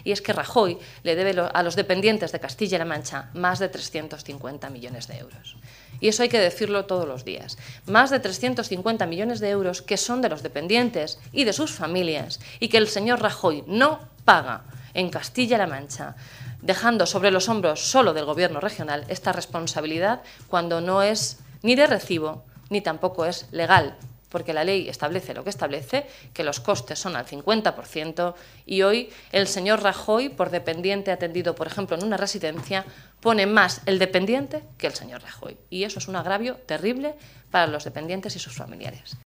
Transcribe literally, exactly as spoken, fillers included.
y es que Rajoy le debe a los dependientes de Castilla-La Mancha más de trescientos cincuenta millones de euros. Y eso hay que decirlo todos los días. Más de trescientos cincuenta millones de euros que son de los dependientes y de sus familias y que el señor Rajoy no paga en Castilla-La Mancha, dejando sobre los hombros solo del Gobierno regional esta responsabilidad cuando no es ni de recibo ni tampoco es legal, porque la ley establece lo que establece, que los costes son al cincuenta por ciento y hoy el señor Rajoy, por dependiente atendido, por ejemplo, en una residencia, pone más el dependiente que el señor Rajoy. Y eso es un agravio terrible para los dependientes y sus familiares.